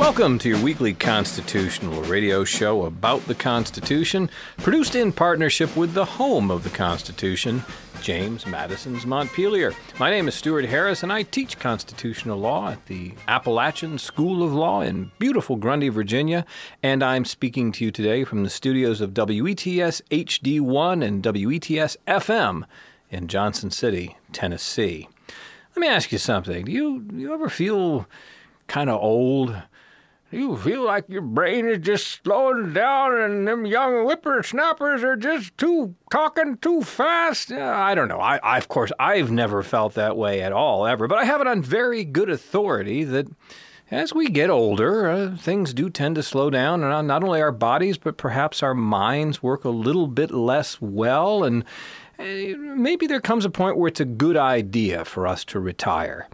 Welcome to your weekly constitutional radio show about the Constitution, produced in partnership with the home of the Constitution, James Madison's Montpelier. My name is Stuart Harris, and I teach constitutional law at the Appalachian School of Law in beautiful Grundy, Virginia, and I'm speaking to you today from the studios of WETS HD1 and WETS FM in Johnson City, Tennessee. Let me ask you something. Do you ever feel kind of old? Do you feel like your brain is just slowing down and them young whippersnappers are just talking too fast? I don't know. Of course, I've never felt that way at all, ever. But I have it on very good authority that as we get older, things do tend to slow down. And not only our bodies, but perhaps our minds work a little bit less well. And maybe there comes a point where it's a good idea for us to retire.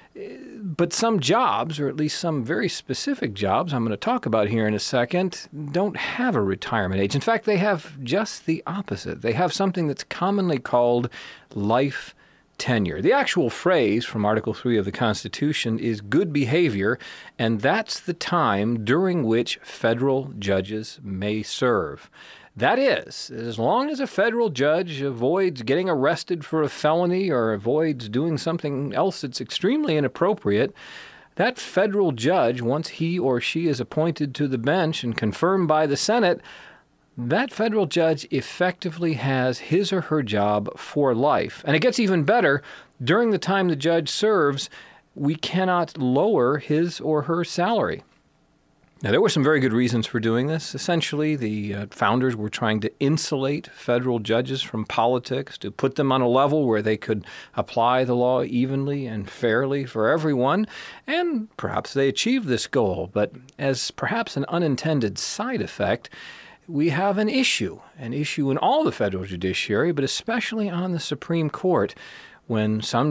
But some jobs, or at least some very specific jobs I'm going to talk about here in a second, don't have a retirement age. In fact, they have just the opposite. They have something that's commonly called life tenure. The actual phrase from Article 3 of the Constitution is good behavior, and that's the time during which federal judges may serve. That is, as long as a federal judge avoids getting arrested for a felony or avoids doing something else that's extremely inappropriate, that federal judge, once he or she is appointed to the bench and confirmed by the Senate, that federal judge effectively has his or her job for life. And it gets even better. During the time the judge serves, we cannot lower his or her salary. Now, there were some very good reasons for doing this. Essentially, the founders were trying to insulate federal judges from politics, to put them on a level where they could apply the law evenly and fairly for everyone, and perhaps they achieved this goal. But as perhaps an unintended side effect, we have an issue in all the federal judiciary, but especially on the Supreme Court, when some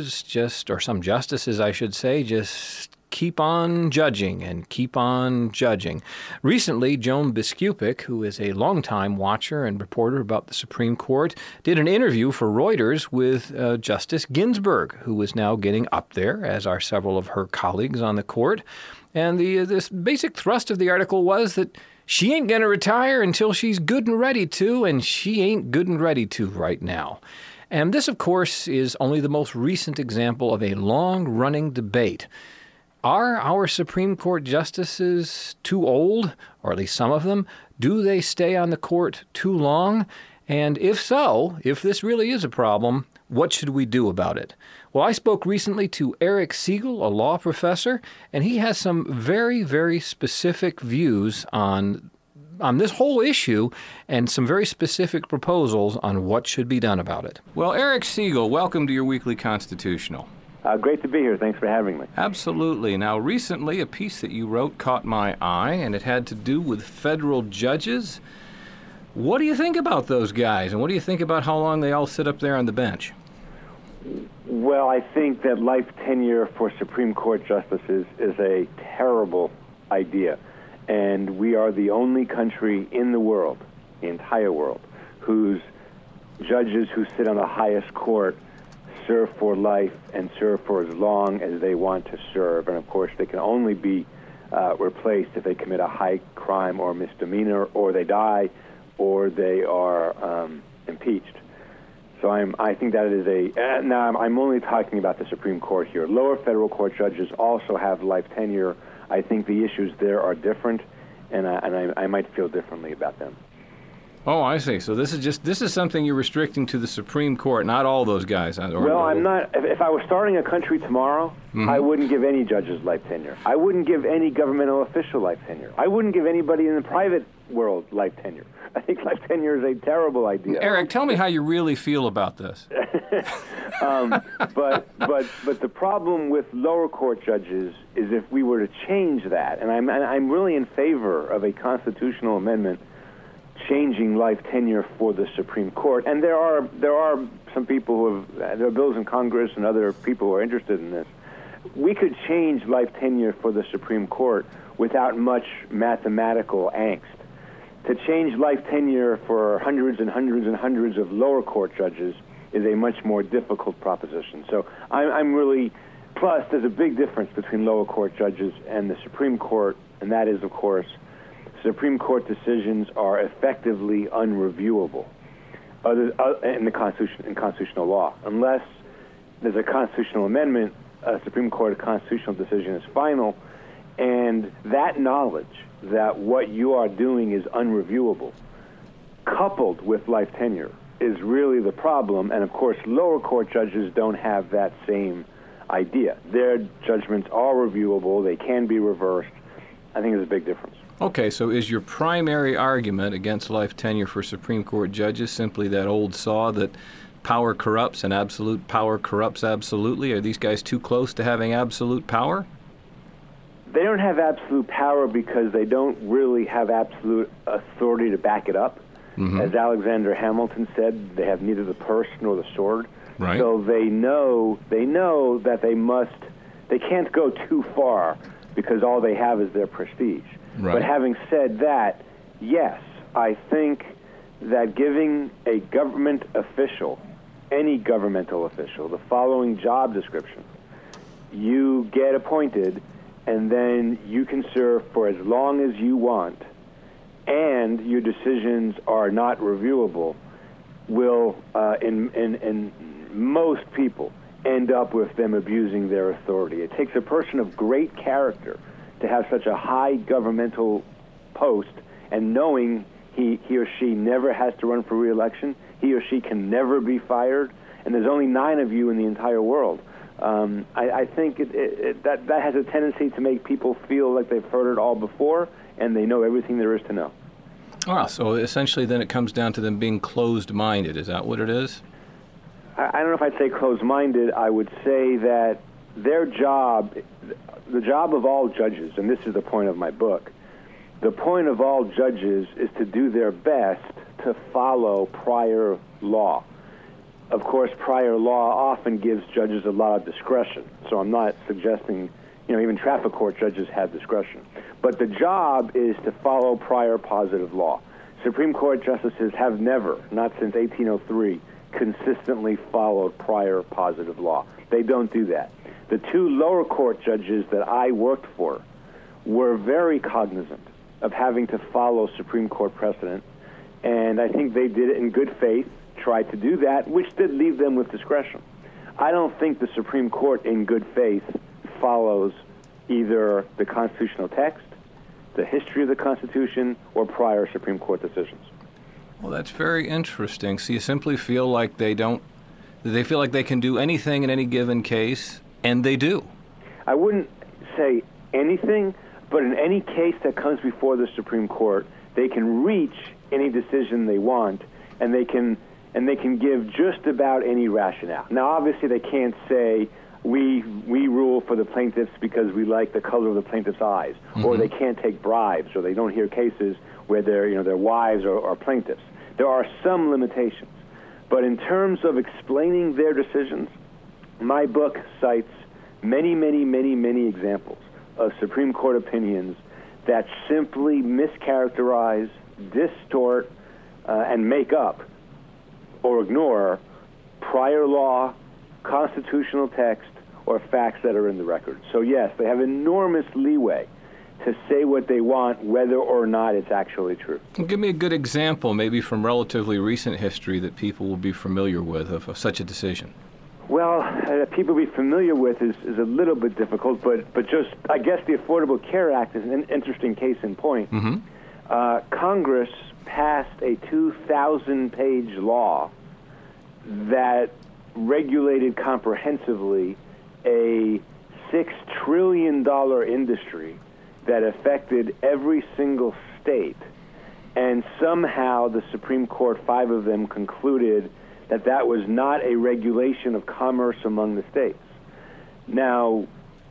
justices, I should say, just keep on judging and keep on judging. Recently, Joan Biskupic, who is a longtime watcher and reporter about the Supreme Court, did an interview for Reuters with Justice Ginsburg, who is now getting up there, as are several of her colleagues on the court. And this basic thrust of the article was that she ain't going to retire until she's good and ready to, and she ain't good and ready to right now. And this, of course, is only the most recent example of a long-running debate. Are our Supreme Court justices too old, or at least some of them? Do they stay on the court too long? And if so, if this really is a problem, what should we do about it? Well, I spoke recently to Eric Siegel, a law professor, and he has some very, very specific views on this whole issue and some very specific proposals on what should be done about it. Well, Eric Siegel, welcome to your Weekly Constitutional. Great to be here. Thanks for having me. Absolutely. Now, recently, a piece that you wrote caught my eye, and it had to do with federal judges. What do you think about those guys, and what do you think about how long they all sit up there on the bench? Well, I think that life tenure for Supreme Court justices is a terrible idea, and we are the only country in the world, the entire world, whose judges who sit on the highest court serve for life and serve for as long as they want to serve. And, of course, they can only be replaced if they commit a high crime or misdemeanor, or they die, or they are impeached. So I think that is now I'm only talking about the Supreme Court here. Lower federal court judges also have life tenure. I think the issues there are different, and I might feel differently about them. Oh, I see. So this is something you're restricting to the Supreme Court, not all those guys. Well, I'm not. If I was starting a country tomorrow, I wouldn't give any judges life tenure. I wouldn't give any governmental official life tenure. I wouldn't give anybody in the private world life tenure. I think life tenure is a terrible idea. Eric, tell me how you really feel about this. But the problem with lower court judges is if we were to change that, and I'm really in favor of a constitutional amendment changing life tenure for the Supreme Court. And there are some people who there are bills in Congress and other people who are interested in this. We could change life tenure for the Supreme Court without much mathematical angst. To change life tenure for hundreds and hundreds and hundreds of lower court judges is a much more difficult proposition. So I'm really Plus, there's a big difference between lower court judges and the Supreme Court, and that is, of course, Supreme Court decisions are effectively unreviewable in constitutional law. Unless there's a constitutional amendment, a Supreme Court constitutional decision is final, and that knowledge that what you are doing is unreviewable, coupled with life tenure, is really the problem. And, of course, lower court judges don't have that same idea. Their judgments are reviewable. They can be reversed. I think there's a big difference. Okay, so is your primary argument against life tenure for Supreme Court judges simply that old saw that power corrupts and absolute power corrupts absolutely? Are these guys too close to having absolute power? They don't have absolute power because they don't really have absolute authority to back it up. Mm-hmm. As Alexander Hamilton said, they have neither the purse nor the sword. Right. So they know that they can't go too far because all they have is their prestige. Right. But having said that, yes, I think that giving a government official, any governmental official, the following job description: you get appointed, and then you can serve for as long as you want, and your decisions are not reviewable, will, in most people, end up with them abusing their authority. It takes a person of great character to have such a high governmental post, and knowing he or she never has to run for re-election, he or she can never be fired, and there's only 9 of you in the entire world. I think that has a tendency to make people feel like they've heard it all before, and they know everything there is to know. Ah, so essentially then it comes down to them being closed-minded. Is that what it is? I don't know if I'd say closed-minded. I would say that their job, the job of all judges, and this is the point of my book, the point of all judges is to do their best to follow prior law. Of course, prior law often gives judges a lot of discretion, so I'm not suggesting, even traffic court judges have discretion. But the job is to follow prior positive law. Supreme Court justices have never, not since 1803, consistently followed prior positive law. They don't do that. The 2 lower court judges that I worked for were very cognizant of having to follow Supreme Court precedent, and I think they did it in good faith, tried to do that, which did leave them with discretion. I don't think the Supreme Court, in good faith, follows either the constitutional text, the history of the Constitution, or prior Supreme Court decisions. Well, that's very interesting. So you simply feel like they feel like they can do anything in any given case, and they do. I wouldn't say anything, but in any case that comes before the Supreme Court, they can reach any decision they want, and they can give just about any rationale. Now, obviously, they can't say, we rule for the plaintiffs because we like the color of the plaintiff's eyes, mm-hmm. or they can't take bribes, or they don't hear cases where their wives are plaintiffs. There are some limitations. But in terms of explaining their decisions, my book cites many, many, many, many examples of Supreme Court opinions that simply mischaracterize, distort, and make up or ignore prior law, constitutional text, or facts that are in the record. So yes, they have enormous leeway to say what they want, whether or not it's actually true. Give me a good example, maybe from relatively recent history that people will be familiar with of such a decision. Well, people be familiar with is a little bit difficult, but just, I guess the Affordable Care Act is an interesting case in point. Mm-hmm. Congress passed a 2,000-page law that regulated comprehensively a $6 trillion industry that affected every single state, and somehow the Supreme Court, 5 of them, concluded that was not a regulation of commerce among the states. Now,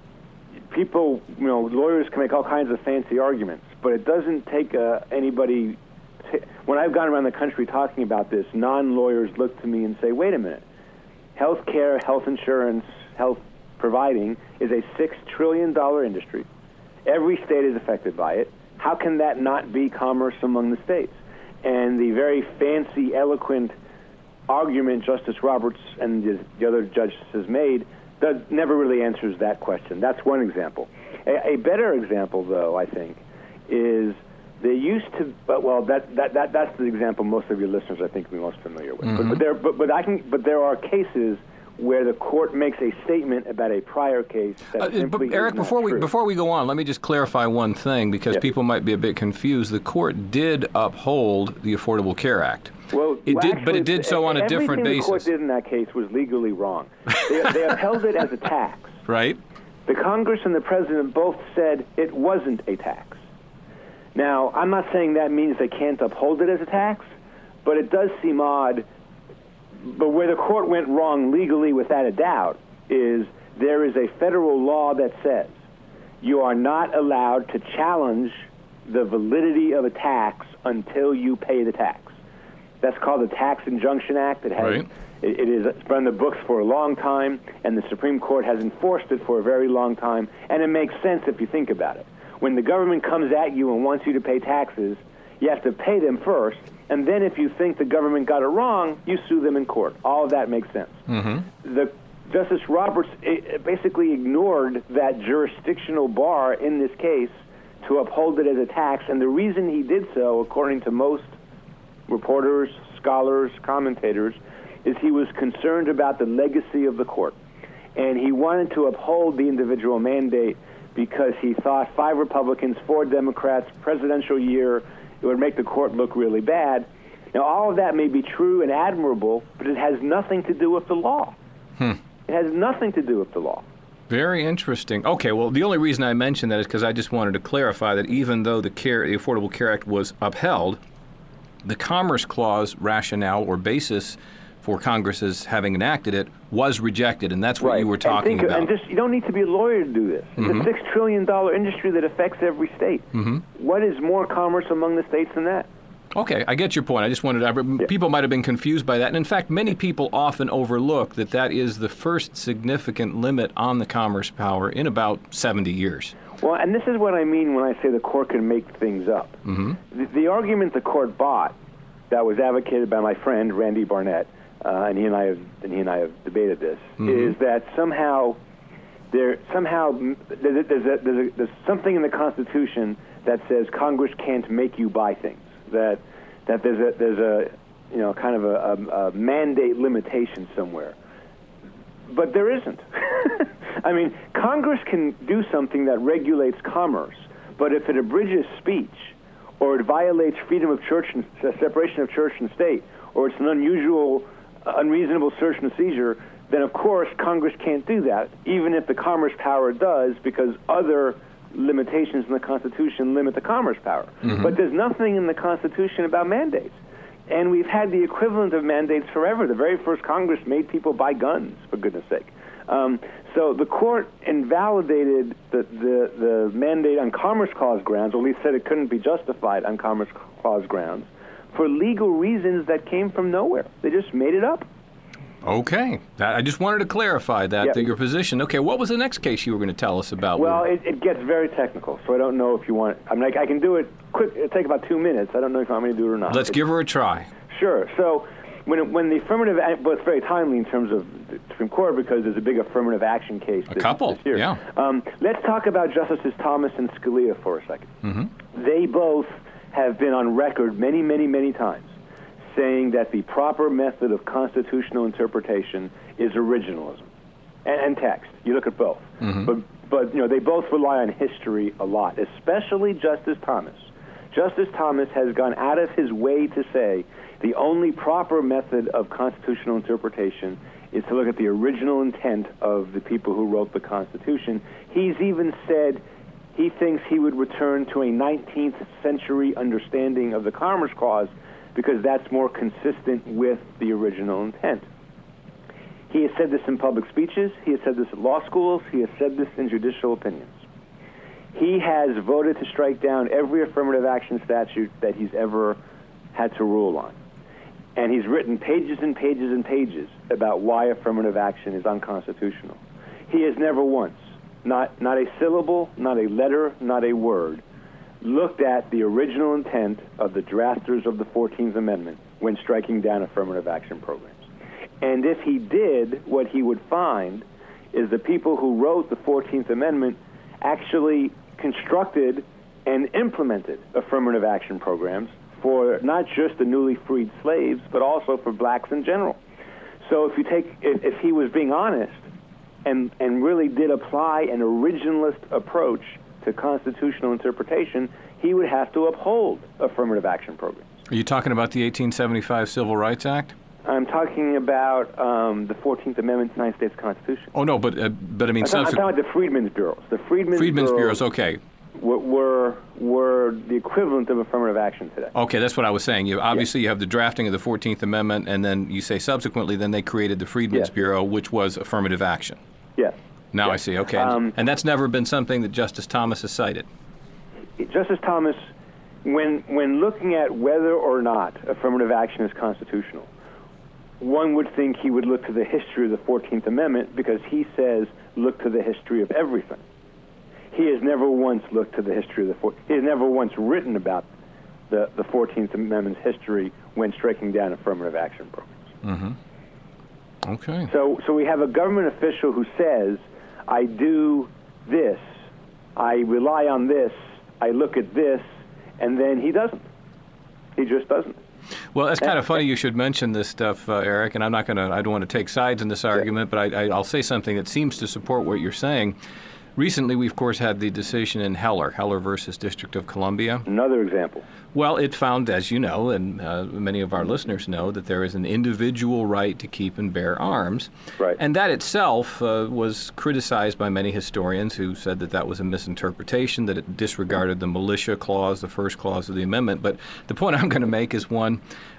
people, lawyers can make all kinds of fancy arguments, but it doesn't take anybody. When I've gone around the country talking about this, non-lawyers look to me and say, wait a minute, health care, health insurance, health providing is a $6 trillion industry. Every state is affected by it. How can that not be commerce among the states? And the very fancy, eloquent argument Justice Roberts and the other justices made that never really answers that question. That's one example. A better example, though, I think, is they used to. That's the example most of your listeners, I think, will be most familiar with. Mm-hmm. But there are cases where the court makes a statement about a prior case that simply Eric, is not true. before we go on, let me just clarify one thing, because people might be a bit confused. The court did uphold the Affordable Care Act. Well, but it did so on a different basis. Everything the court did in that case was legally wrong. They upheld it as a tax. Right. The Congress and the President both said it wasn't a tax. Now, I'm not saying that means they can't uphold it as a tax, but it does seem odd. But where the court went wrong legally, without a doubt, is there is a federal law that says you are not allowed to challenge the validity of a tax until you pay the tax. That's called the Tax Injunction Act. It's been in the books for a long time, and the Supreme Court has enforced it for a very long time, and it makes sense if you think about it. When the government comes at you and wants you to pay taxes, you have to pay them first, and then if you think the government got it wrong, you sue them in court. All of that makes sense. Mm-hmm. Justice Roberts basically ignored that jurisdictional bar in this case to uphold it as a tax, and the reason he did so, according to most reporters, scholars, commentators, is he was concerned about the legacy of the court. And he wanted to uphold the individual mandate because he thought 5 Republicans, 4 Democrats, presidential year, it would make the court look really bad. Now, all of that may be true and admirable, but it has nothing to do with the law. It has nothing to do with the law. Very interesting. Okay, well, the only reason I mentioned that is because I just wanted to clarify that even though the Affordable Care Act was upheld, the Commerce Clause rationale or basis for Congress's having enacted it was rejected, and that's what you were talking about. And just, you don't need to be a lawyer to do this. It's a $6 trillion industry that affects every state. What is more commerce among the states than that? Okay, I get your point. I just wanted people might have been confused by that. And in fact, many people often overlook that is the first significant limit on the commerce power in about 70 years. Well, and this is what I mean when I say the court can make things up. The argument the court bought that was advocated by my friend Randy Barnett, and he and I have debated this, is that somehow there's something in the Constitution that says Congress can't make you buy things. That there's a kind of a mandate limitation somewhere, but there isn't. I mean, Congress can do something that regulates commerce, but if it abridges speech, or it violates freedom of church and separation of church and state, or it's an unreasonable search and seizure, then of course Congress can't do that, even if the commerce power does, because other limitations in the Constitution limit the commerce power. But there's nothing in the Constitution about mandates. And we've had the equivalent of mandates forever. The very first Congress made people buy guns, for goodness sake. So the court invalidated the mandate on Commerce Clause grounds, or at least said it couldn't be justified on Commerce Clause grounds, for legal reasons that came from nowhere. They just made it up. Okay. I just wanted to clarify that your position. Okay, what was the next case you were going to tell us about? Well, it gets very technical, so I don't know if you want... I can do it quick. It'll take about 2 minutes. I don't know if you want me to do it or not. Let's give her a try. Sure. So when the affirmative... Well, it's very timely in terms of the Supreme Court because there's a big affirmative action case this year. Yeah. Let's talk about Justices Thomas and Scalia for a second. They both have been on record many, many, many times saying that the proper method of constitutional interpretation is originalism and text. You look at both. But they both rely on history a lot, especially Justice Thomas. Justice Thomas has gone out of his way to say the only proper method of constitutional interpretation is to look at the original intent of the people who wrote the Constitution. He's even said he thinks he would return to a 19th century understanding of the Commerce Clause because that's more consistent with the original intent. He has said this in public speeches. He has said this at law schools. He has said this in judicial opinions. He has voted to strike down every affirmative action statute that he's ever had to rule on. And he's written pages and pages and pages about why affirmative action is unconstitutional. He has never once, not a syllable, not a letter, not a word, looked at the original intent of the drafters of the 14th Amendment when striking down affirmative action programs. And if he did, what he would find is the people who wrote the 14th Amendment actually constructed and implemented affirmative action programs for not just the newly freed slaves, but also for blacks in general. So if he was being honest and really did apply an originalist approach to constitutional interpretation, he would have to uphold affirmative action programs. Are you talking about the 1875 Civil Rights Act? I'm talking about the 14th Amendment to the United States Constitution. Oh, no, but I mean... I'm talking about the Freedmen's Bureaus. The Freedmen's Bureaus, okay. Were the equivalent of affirmative action today. Okay, that's what I was saying. You have the drafting of the 14th Amendment, and then you say subsequently then they created the Freedmen's Bureau, which was affirmative action. Yes. Now I see, okay. And that's never been something that Justice Thomas has cited. Justice Thomas, when looking at whether or not affirmative action is constitutional, one would think he would look to the history of the 14th Amendment because he says, look to the history of everything. He has never once looked to the history of he has never once written about the 14th Amendment's history when striking down affirmative action programs. Mm-hmm. Okay. So we have a government official who says, I do this, I rely on this, I look at this, and then he doesn't. He just doesn't. Well, it's kind of funny you should mention this stuff, Eric, and I don't want to take sides in this argument, but I'll say something that seems to support what you're saying. Recently, we, of course, had the decision in Heller versus District of Columbia. Another example. Well, it found, as you know, and many of our listeners know, that there is an individual right to keep and bear arms. Right. And that itself was criticized by many historians who said that that was a misinterpretation, that it disregarded the militia clause, the first clause of the amendment. But the point I'm going to make is one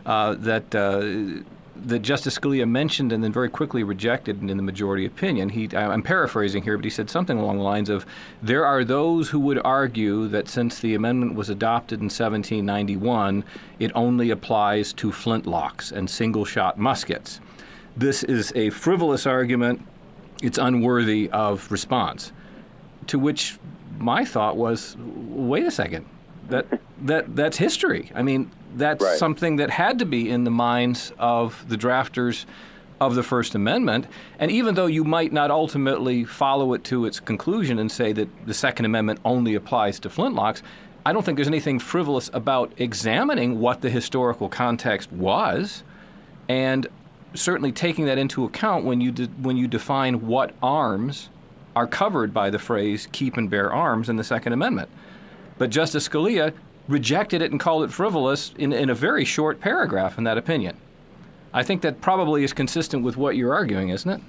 that Justice Scalia mentioned and then very quickly rejected in the majority opinion. I'm paraphrasing here, but he said something along the lines of, there are those who would argue that since the amendment was adopted in 1791, it only applies to flintlocks and single-shot muskets. This is a frivolous argument. It's unworthy of response. To which my thought was, wait a second, that's history. I mean, that's something that had to be in the minds of the drafters of the First Amendment. And even though you might not ultimately follow it to its conclusion and say that the Second Amendment only applies to flintlocks, I don't think there's anything frivolous about examining what the historical context was and certainly taking that into account when you define what arms are covered by the phrase keep and bear arms in the Second Amendment. But Justice Scalia rejected it and called it frivolous in a very short paragraph in that opinion. I think that probably is consistent with what you're arguing, isn't it?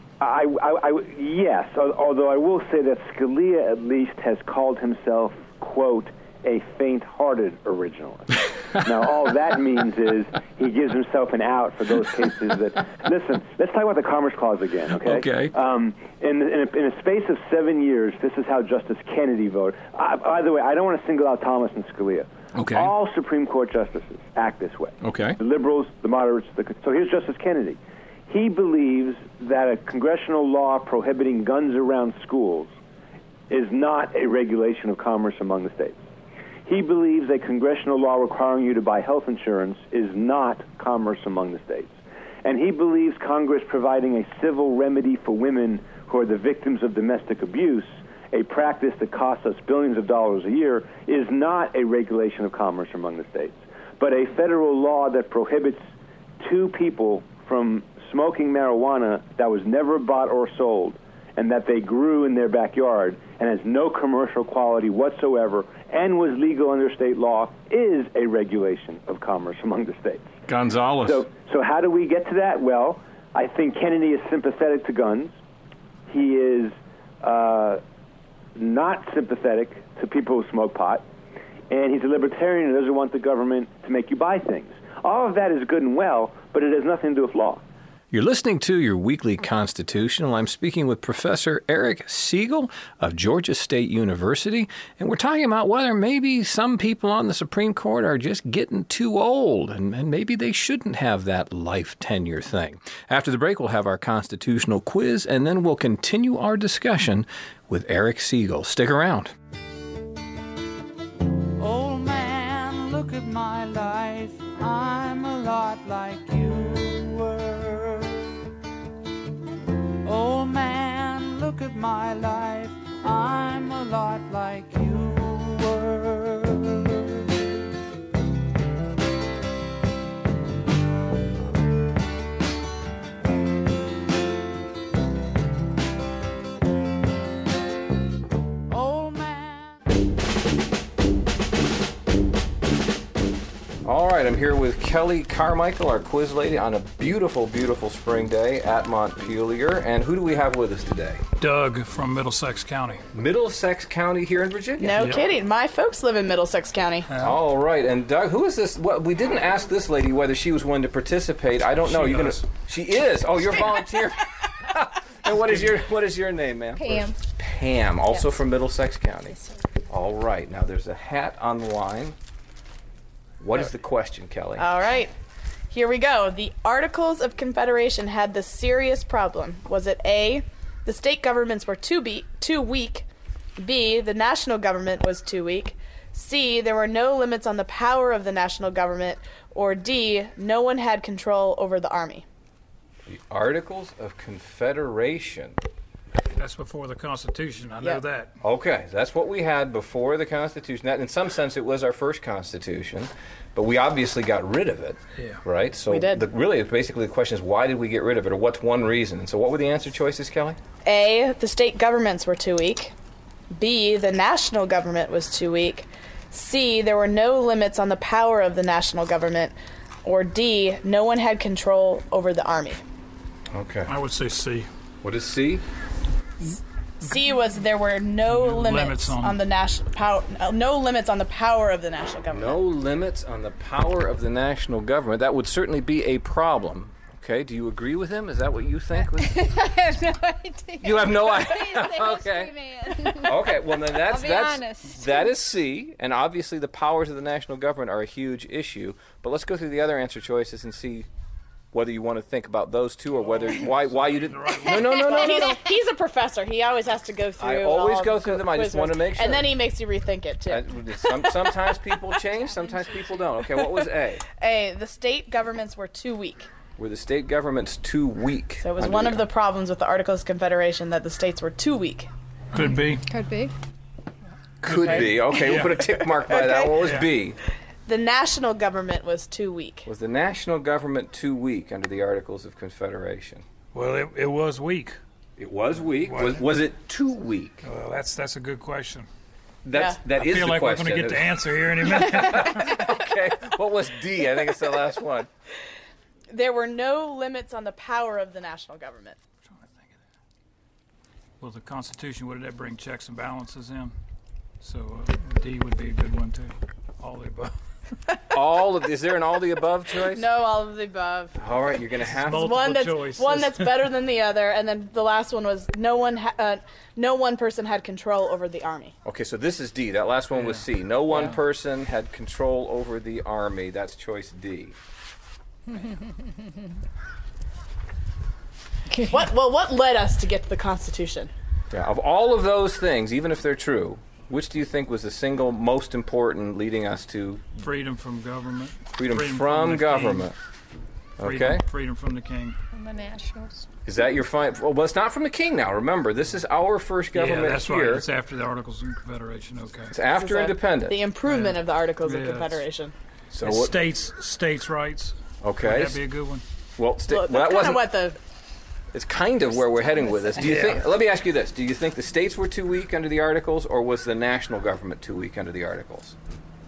Yes, although I will say that Scalia at least has called himself, quote, a faint-hearted originalist. Now, all that means is he gives himself an out for those cases that... Listen, let's talk about the Commerce Clause again, okay? Okay. In a space of 7 years, this is how Justice Kennedy voted. By the way, I don't want to single out Thomas and Scalia. Okay. All Supreme Court justices act this way. Okay. The liberals, the moderates. So here's Justice Kennedy. He believes that a congressional law prohibiting guns around schools is not a regulation of commerce among the states. He believes a congressional law requiring you to buy health insurance is not commerce among the states. And he believes Congress providing a civil remedy for women who are the victims of domestic abuse, a practice that costs us billions of dollars a year, is not a regulation of commerce among the states, but a federal law that prohibits two people from smoking marijuana that was never bought or sold and that they grew in their backyard and has no commercial quality whatsoever and was legal under state law is a regulation of commerce among the states. Gonzales. So how do we get to that? Well, I think Kennedy is sympathetic to guns. He is not sympathetic to people who smoke pot. And he's a libertarian who doesn't want the government to make you buy things. All of that is good and well, but it has nothing to do with law. You're listening to your weekly Constitutional. I'm speaking with Professor Eric Siegel of Georgia State University, and we're talking about whether maybe some people on the Supreme Court are just getting too old, and maybe they shouldn't have that life tenure thing. After the break, we'll have our constitutional quiz, and then we'll continue our discussion with Eric Siegel. Stick around. Old man, look at my life. I'm a lot like you were. Old man, look right, I'm here with Kelly Carmichael, our quiz lady, on a beautiful, beautiful spring day at Montpelier. And who do we have with us today? Doug from Middlesex County. Middlesex County here in Virginia? No kidding. My folks live in Middlesex County. All right, and Doug, who is this? Well, we didn't ask this lady whether she was willing to participate. I don't know. She is. Oh, you're volunteer. And what is your name, ma'am? Pam. Pam, also Yes. from Middlesex County. Yes, sir. All right. Now there's a hat on the line. What is the question, Kelly? All right. Here we go. The Articles of Confederation had this serious problem. Was it A, the state governments were too weak, B, the national government was too weak, C, there were no limits on the power of the national government, or D, no one had control over the army? The Articles of Confederation. That's before the Constitution. I know Yep. that. Okay, that's what we had before the Constitution. That, in some sense, it was our first Constitution, but we obviously got rid of it. Yeah. Right? So We did. Really, basically, the question is, why did we get rid of it, or what's one reason? And so what were the answer choices, Kelly? A, the state governments were too weak, B, the national government was too weak, C, there were no limits on the power of the national government, or D, no one had control over the army. Okay. I would say C. What is C? C was there were no limits Limits on- on the national power, no limits on the power of the national government. No limits on the power of the national government. That would certainly be a problem. Okay, do you agree with him? Is that what you think? I have no idea. You have no idea. He's the Okay. history man. Okay, well then I'll be honest. that is C, and obviously the powers of the national government are a huge issue. But let's go through the other answer choices and see whether you want to think about those two or whether why you didn't. No. He's a professor. He always has to go through. I always all go the through them. I just quizzes. want to make sure. And then he makes you rethink it too. Sometimes people change, sometimes people don't. Okay, what was A? A, the state governments were too weak. Were the state governments too weak? So it was under one of the problems with the Articles of Confederation that the states were too weak. Could be. Could be. Could be. Okay, we'll put a tick mark by that. Okay. What was Yeah. B? The national government was too weak. Was the national government too weak under the Articles of Confederation? Well, it was weak. It was weak. Was Was it too weak? Well, that's a good question. That I is feel the like question. we're going to get the answer here in a minute. Okay. What was D? I think it's the last one. There were no limits on the power of the national government. Well, the Constitution, what did that bring? Checks and balances in? So D would be a good one, too. All the above. Is there an all the above choice? No, all of the above. All right, you're going to have to. Multiple One choice. that's better than the other, and then the last one was no one person had control over the army. Okay, so this is D. That last one was C. No one Yeah. person had control over the army. That's choice D. What led us to get to the Constitution? Yeah, of all of those things, even if they're true, which do you think was the single most important leading us to Freedom from government. freedom from the government? king. Okay. Freedom from the king. From the nationals. Is that your final? Well, it's not from the king now. Remember, this is our first government Yeah, that's here. right. It's after the Articles of Confederation. Okay. It's after independence. The improvement of the Articles of Yeah, it's- Confederation. So It's what? states' rights. Okay. Would that be a good one? Well, Well, that that's kind wasn't. of what the It's kind of where we're heading with this. Do you Yeah. think? Let me ask you this: do you think the states were too weak under the Articles, or was the national government too weak under the Articles?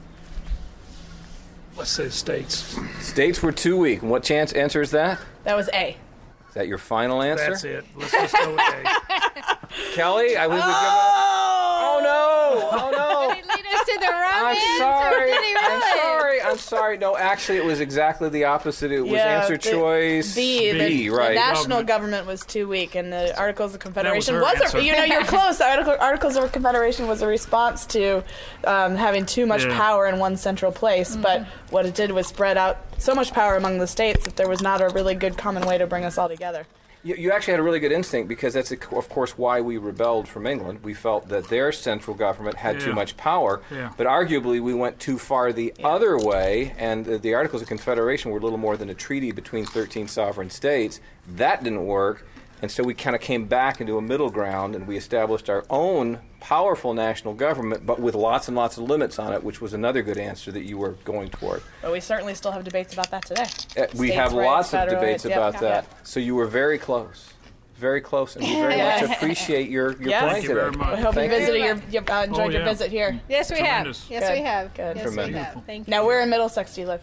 Let's say states. States were too weak. And what answer is that? that was A. Is that your final answer? That's it. Let's just go with A. Kelly, I would give Oh no! Oh no! Did he lead us to the wrong I'm answer? sorry. Did he really? I'm sorry. No, actually, it was exactly the opposite. It was Yeah, answer the- choice B. B, The right? national government was too weak, and the Articles of Confederation her was answer. you're close. The Articles of Confederation was a response to having too much Yeah. power in one central place. But what it did was spread out so much power among the states that there was not a really good common way to bring us all together. You actually had a really good instinct because that's, of course, why we rebelled from England. We felt that their central government had too Yeah. much power, Yeah. but arguably we went too far the other way, and the Articles of Confederation were little more than a treaty between 13 sovereign states. That didn't work, and so we kind of came back into a middle ground, and we established our own powerful national government, but with lots and lots of limits on it, which was another good answer that you were going toward. But we certainly still have debates about that today. We States' have rights, lots of federal debates rights, about yep, that. yep. So you were very close. Very close, and we very much appreciate your Yes. playing Thank you today. very much. I hope you Thank you. enjoyed your yeah. visit here. Yes, we have. Tremendous. Yes, Good, we have. good. Yes, we Tremendous. have. Thank you. Now, where in Middlesex do you live?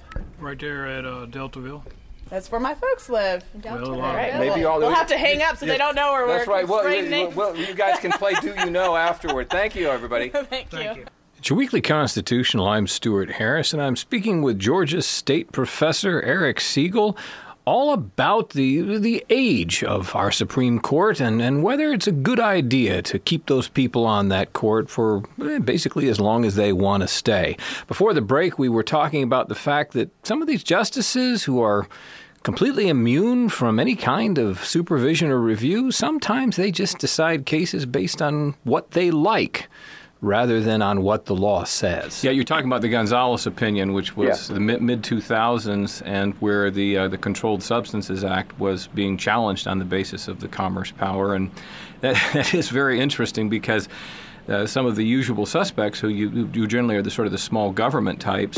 Right there at Deltaville. That's where my folks live. Well, Right. Maybe all We'll have to hang up so they don't know where That's we're right. Well, spraying names. well, you guys can play Do You Know afterward. Thank you, everybody. Thank you. Thank you. It's your weekly constitutional. I'm Stuart Harris, and I'm speaking with Georgia State Professor Eric Siegel all about the age of our Supreme Court and whether it's a good idea to keep those people on that court for basically as long as they want to stay. Before the break, we were talking about the fact that some of these justices who are completely immune from any kind of supervision or review, sometimes they just decide cases based on what they like, rather than on what the law says. Yeah, you're talking about the Gonzales opinion, which was the mid-2000s, and where the Controlled Substances Act was being challenged on the basis of the commerce power. And that is very interesting because some of the usual suspects, who you generally are the sort of the small government types,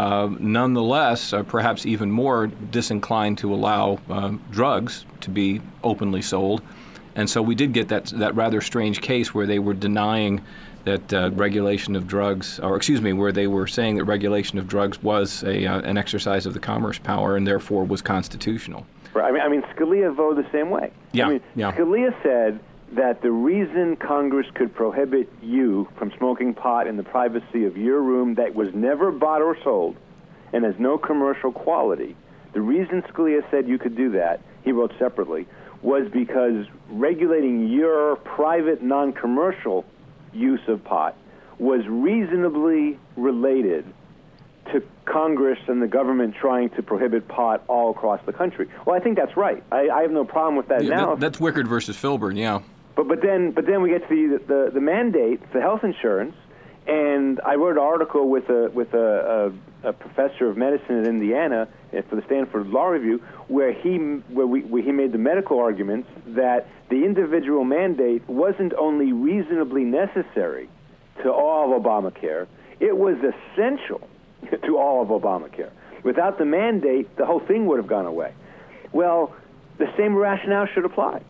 nonetheless are perhaps even more disinclined to allow drugs to be openly sold. And so we did get that rather strange case where they were denying that regulation of drugs, where they were saying that regulation of drugs was an exercise of the commerce power and therefore was constitutional. Right. I mean, Scalia voted the same way. Scalia said that the reason Congress could prohibit you from smoking pot in the privacy of your room that was never bought or sold and has no commercial quality, the reason Scalia said you could do that, he wrote separately, was because regulating your private non-commercial use of pot was reasonably related to Congress and the government trying to prohibit pot all across the country. Well, I think that's right. I have no problem with that now. That's Wickard versus Filburn, yeah. But then we get to the mandate for health insurance, and I wrote an article with a professor of medicine in Indiana for the Stanford Law Review, where he made the medical arguments that the individual mandate wasn't only reasonably necessary to all of Obamacare, it was essential to all of Obamacare. Without the mandate, the whole thing would have gone away. Well, the same rationale should apply.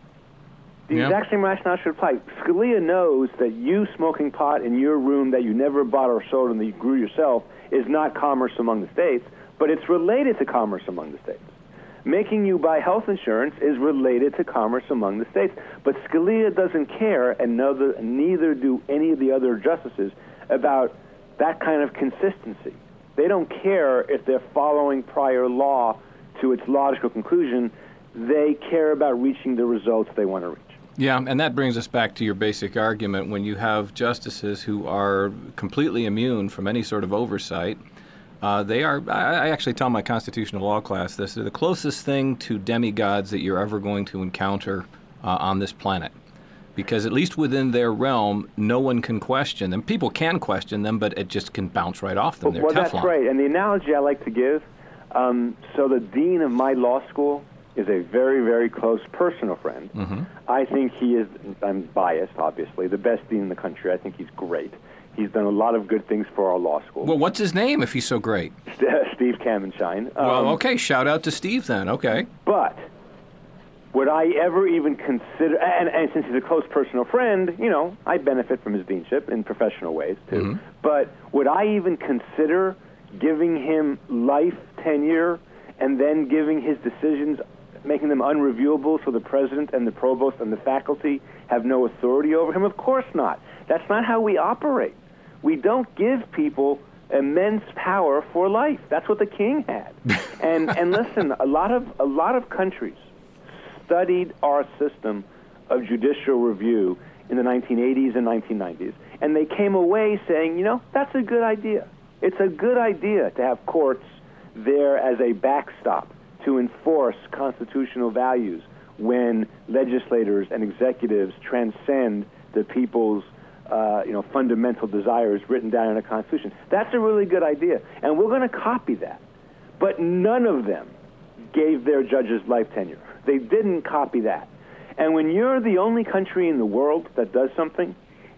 The exact same rationale should apply. Scalia knows that you smoking pot in your room that you never bought or sold and that you grew yourself is not commerce among the states, but it's related to commerce among the states. Making you buy health insurance is related to commerce among the states. But Scalia doesn't care, and neither do any of the other justices, about that kind of consistency. They don't care if they're following prior law to its logical conclusion. They care about reaching the results they want to reach. Yeah, and that brings us back to your basic argument. When you have justices who are completely immune from any sort of oversight, they are, I actually tell my constitutional law class this, they're the closest thing to demigods that you're ever going to encounter on this planet. Because at least within their realm, no one can question them. People can question them, but it just can bounce right off them. They're Teflon. That's right. And the analogy I like to give, so the dean of my law school is a very, very close personal friend. Mm-hmm. I think he is, I'm biased, obviously, the best dean in the country. I think he's great. He's done a lot of good things for our law school. Well, what's his name if he's so great? Steve Kamenschein. Well, okay, shout out to Steve then, okay. But would I ever even consider, and since he's a close personal friend, I benefit from his deanship in professional ways, too. Mm-hmm. But would I even consider giving him life tenure and then giving his decisions, making them unreviewable so the president and the provost and the faculty have no authority over him? Of course not. That's not how we operate. We don't give people immense power for life. That's what the king had. And listen, a lot of countries studied our system of judicial review in the 1980s and 1990s, and they came away saying, that's a good idea. It's a good idea to have courts there as a backstop to enforce constitutional values when legislators and executives transcend the people's fundamental desires written down in a constitution. That's a really good idea, and we're going to copy that. But none of them gave their judges life tenure. They didn't copy that. And when you're the only country in the world that does something,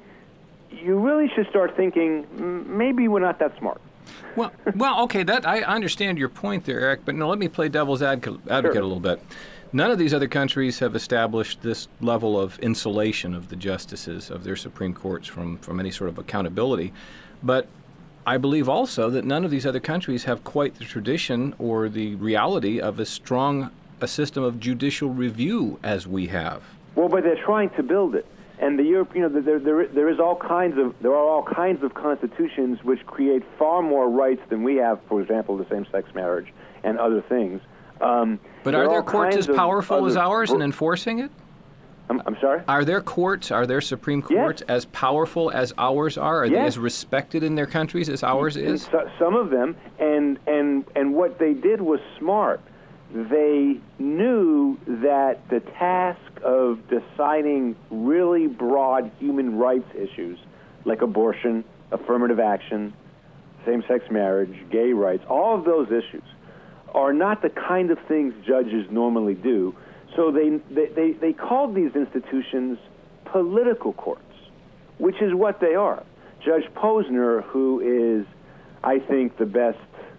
you really should start thinking, maybe we're not that smart. Well, okay, that I understand your point there, Eric, but let me play devil's advocate a little bit. None of these other countries have established this level of insulation of the justices of their Supreme Courts from any sort of accountability. But I believe also that none of these other countries have quite the tradition or the reality of as strong a system of judicial review as we have. Well, but they're trying to build it. And the Europe, there are all kinds of constitutions which create far more rights than we have. For example, the same-sex marriage and other things. But are their courts as powerful as ours in enforcing it? I'm sorry? Are their Supreme Courts as powerful as ours are? Are they as respected in their countries as ours is? Some of them, and what they did was smart. They knew that the task of deciding really broad human rights issues, like abortion, affirmative action, same-sex marriage, gay rights, all of those issues, are not the kind of things judges normally do. So they called these institutions political courts, which is what they are. Judge Posner, who is, I think, the best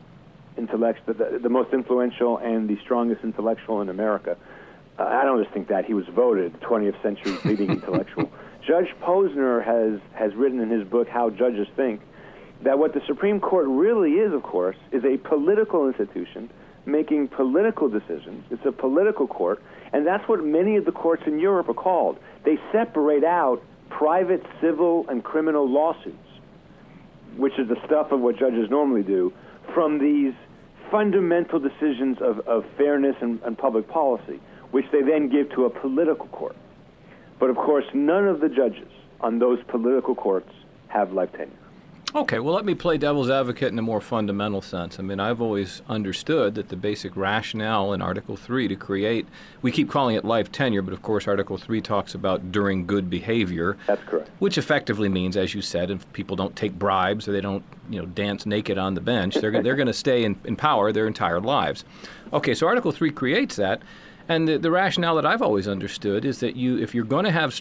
the most influential and the strongest intellectual in America. I don't just think that. He was voted 20th century's leading intellectual. Judge Posner has written in his book, How Judges Think, that what the Supreme Court really is, of course, is a political institution making political decisions. It's a political court, and that's what many of the courts in Europe are called. They separate out private civil and criminal lawsuits, which is the stuff of what judges normally do, from these fundamental decisions of fairness and public policy, which they then give to a political court. But, of course, none of the judges on those political courts have life tenure. Okay, well, let me play devil's advocate in a more fundamental sense. I mean, I've always understood that the basic rationale in Article 3 to create, we keep calling it life tenure, but of course Article 3 talks about during good behavior. That's correct. Which effectively means, as you said, if people don't take bribes or they don't, dance naked on the bench, they're going to stay in power their entire lives. Okay, so Article 3 creates that. And the rationale that I've always understood is that if you're going to have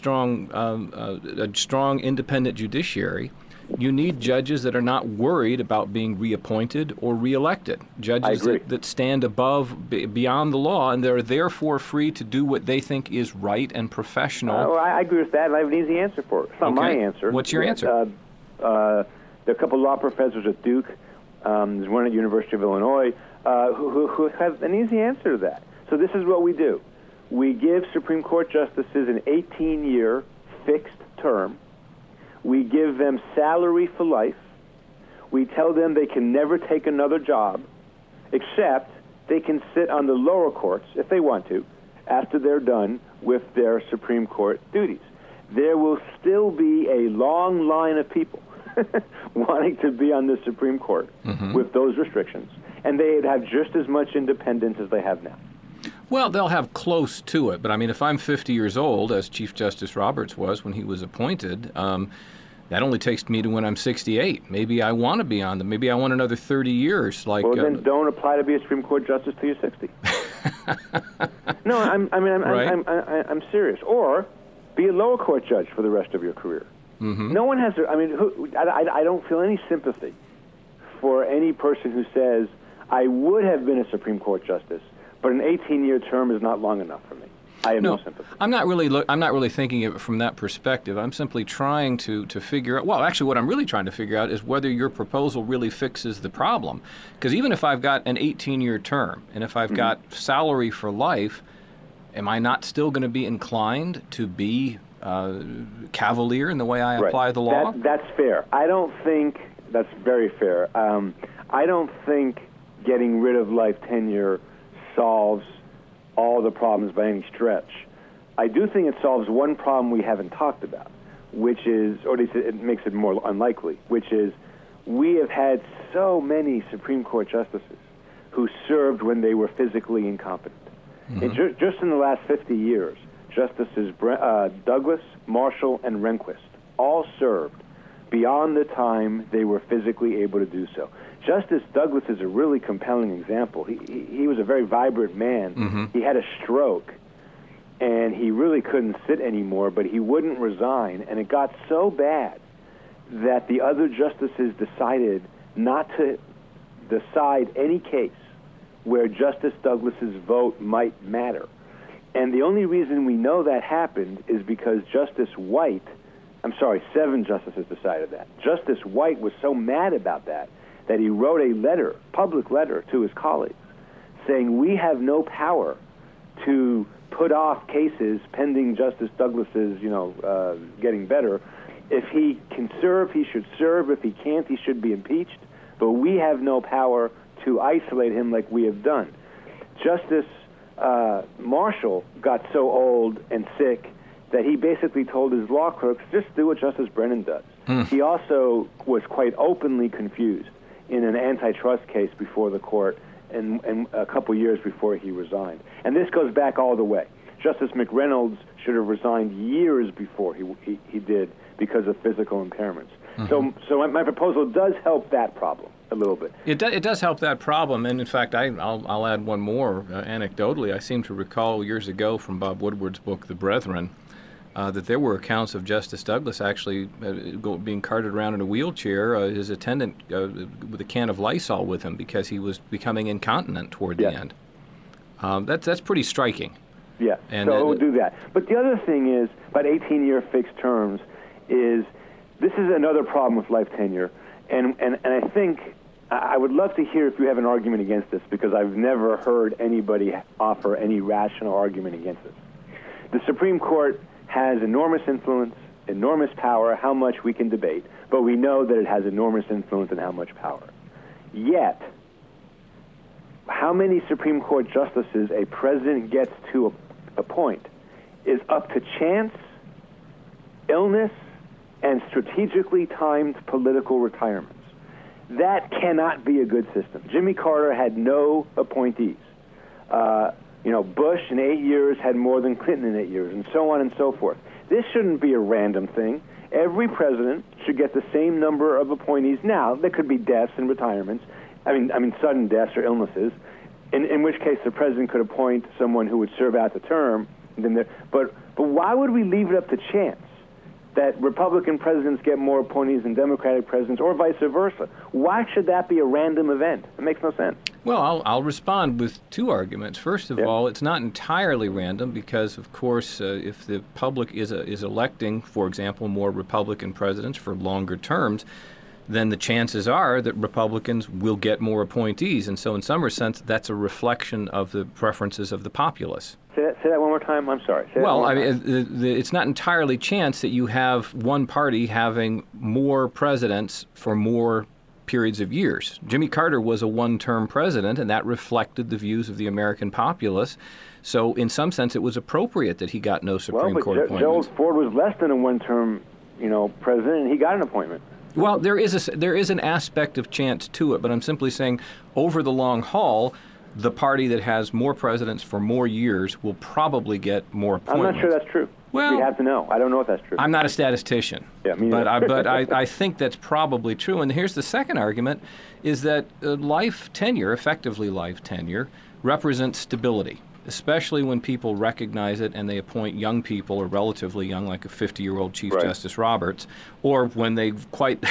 a strong independent judiciary, you need judges that are not worried about being reappointed or reelected. Judges that stand beyond the law, and they're therefore free to do what they think is right and professional. I agree with that, and I have an easy answer for it. It's not my answer. What's your answer? There are a couple of law professors at Duke. There's one at University of Illinois who have an easy answer to that. So this is what we do. We give Supreme Court justices an 18-year fixed term. We give them salary for life. We tell them they can never take another job, except they can sit on the lower courts, if they want to, after they're done with their Supreme Court duties. There will still be a long line of people wanting to be on the Supreme Court with those restrictions, and they'd have just as much independence as they have now. Well, they'll have close to it, but I mean, if I'm 50 years old, as Chief Justice Roberts was when he was appointed, that only takes me to when I'm 68. Maybe I want to be on them. Maybe I want another 30 years. Well, then don't apply to be a Supreme Court justice till you're 60. No, I'm serious. Or be a lower court judge for the rest of your career. No one has to. I mean, I don't feel any sympathy for any person who says, I would have been a Supreme Court justice, but an 18-year term is not long enough for me. I have no sympathy. I'm not really thinking of it from that perspective. I'm simply trying to figure out. Well, actually, what I'm really trying to figure out is whether your proposal really fixes the problem. Because even if I've got an 18-year term and if I've got salary for life, am I not still going to be inclined to be cavalier in the way I apply the law? That's fair. I don't think that's very fair. I don't think getting rid of life tenure solves all the problems by any stretch. I do think it solves one problem we haven't talked about, which is, or at least it makes it more unlikely, which is we have had so many Supreme Court justices who served when they were physically incompetent. And just in the last 50 years, Justices Douglas, Marshall, and Rehnquist all served beyond the time they were physically able to do so. Justice Douglas is a really compelling example. He was a very vibrant man. He had a stroke, and he really couldn't sit anymore, but he wouldn't resign, and it got so bad that the other justices decided not to decide any case where Justice Douglas's vote might matter. And the only reason we know that happened is because Justice White 7 justices decided that. Justice White was so mad about that he wrote a letter, public letter, to his colleagues saying, we have no power to put off cases pending Justice Douglas's, getting better. If he can serve, he should serve. If he can't, he should be impeached. But we have no power to isolate him like we have done. Justice Marshall got so old and sick that he basically told his law clerks, just do what Justice Brennan does. He also was quite openly confused in an antitrust case before the court and a couple years before he resigned. And this goes back all the way. Justice McReynolds should have resigned years before he did because of physical impairments. So my proposal does help that problem a little bit. It does help that problem, and in fact, I'll add one more. Anecdotally, I seem to recall years ago from Bob Woodward's book, The Brethren, that there were accounts of Justice Douglas actually being carted around in a wheelchair, his attendant with a can of Lysol with him because he was becoming incontinent toward the end. That's pretty striking. Yeah, and so we'll do that. But the other thing is, about 18-year fixed terms, is this is another problem with life tenure, and I think I would love to hear if you have an argument against this, because I've never heard anybody offer any rational argument against this. The Supreme Court has enormous influence, enormous power, how much we can debate, but we know that it has enormous influence and how much power. Yet, how many Supreme Court justices a president gets to appoint is up to chance, illness, and strategically timed political retirements. That cannot be a good system. Jimmy Carter had no appointees. Bush in 8 years had more than Clinton in 8 years, and so on and so forth. This shouldn't be a random thing. Every president should get the same number of appointees. Now, there could be deaths and retirements. I mean, sudden deaths or illnesses, in which case the president could appoint someone who would serve out the term. But why would we leave it up to chance that Republican presidents get more appointees than Democratic presidents, or vice versa? Why should that be a random event? It makes no sense. Well, I'll respond with two arguments. First of all, it's not entirely random because, of course, if the public is electing, for example, more Republican presidents for longer terms, then the chances are that Republicans will get more appointees. And so in some sense, that's a reflection of the preferences of the populace. Say that one more time. I'm sorry. Well, it's not entirely chance that you have one party having more presidents for more periods of years. Jimmy Carter was a one-term president, and that reflected the views of the American populace. So in some sense, it was appropriate that he got no Supreme Court appointments. Gerald Ford was less than a one-term, president, and he got an appointment. Well, there is an aspect of chance to it, but I'm simply saying over the long haul, the party that has more presidents for more years will probably get more appointments. I'm not sure that's true. Well, we have to know. I don't know if that's true. I'm not a statistician. Yeah, me but neither. I think that's probably true. And here's the second argument, is that life tenure, effectively life tenure, represents stability, especially when people recognize it and they appoint young people, or relatively young, like a 50-year-old Chief Justice Roberts, or when they quite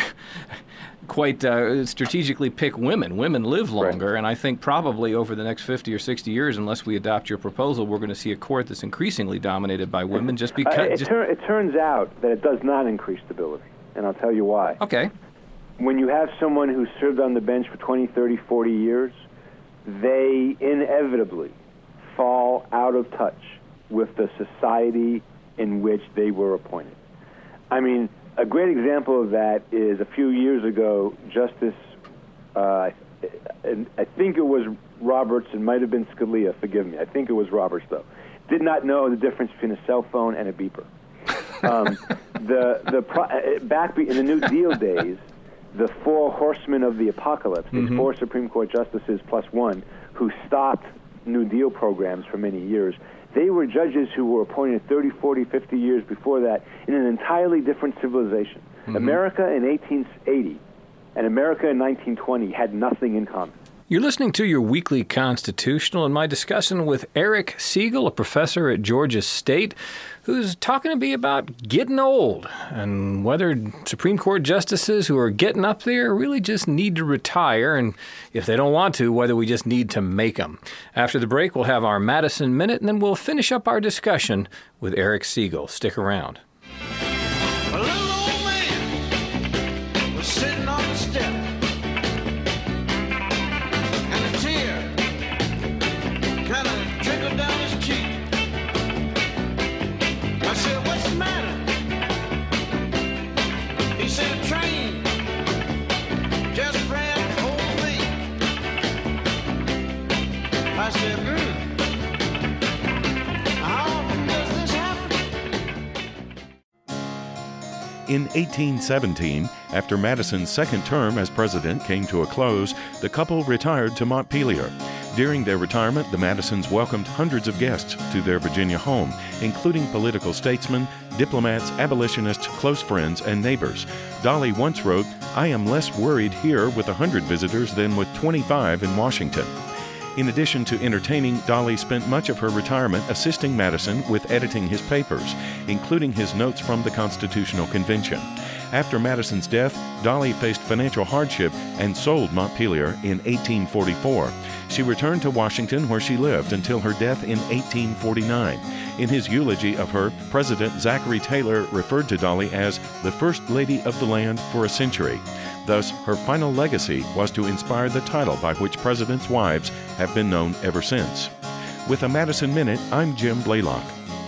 strategically pick women. Women live longer, and I think probably over the next 50 or 60 years, unless we adopt your proposal, we're going to see a court that's increasingly dominated by women just because... It turns out that it does not increase stability, and I'll tell you why. Okay. When you have someone who served on the bench for 20, 30, 40 years, they inevitably fall out of touch with the society in which they were appointed. I mean, a great example of that is a few years ago, Justice, I think it was Roberts, it might have been Scalia, forgive me, I think it was Roberts though, did not know the difference between a cell phone and a beeper. Back in the New Deal days, the four horsemen of the apocalypse, these four Supreme Court justices plus one, who stopped New Deal programs for many years, they were judges who were appointed 30, 40, 50 years before that in an entirely different civilization. America in 1880 and America in 1920 had nothing in common. You're listening to your weekly Constitutional and my discussion with Eric Siegel, a professor at Georgia State, who's talking to me about getting old and whether Supreme Court justices who are getting up there really just need to retire, and if they don't want to, whether we just need to make them. After the break, we'll have our Madison Minute, and then we'll finish up our discussion with Eric Siegel. Stick around. A little old man was sitting on the step, and a tear kind of trickled down his cheek. I said, "What's the matter?" He said, "A train just ran over me." I said, how often does this happen? In 1817, after Madison's second term as president came to a close, the couple retired to Montpelier. During their retirement, the Madisons welcomed hundreds of guests to their Virginia home, including political statesmen, diplomats, abolitionists, close friends, and neighbors. Dolly once wrote, "I am less worried here with 100 visitors than with 25 in Washington." In addition to entertaining, Dolly spent much of her retirement assisting Madison with editing his papers, including his notes from the Constitutional Convention. After Madison's death, Dolly faced financial hardship and sold Montpelier in 1844. She returned to Washington, where she lived until her death in 1849. In his eulogy of her, President Zachary Taylor referred to Dolly as the First Lady of the land for a century. Thus, her final legacy was to inspire the title by which presidents' wives have been known ever since. With a Madison Minute, I'm Jim Blaylock.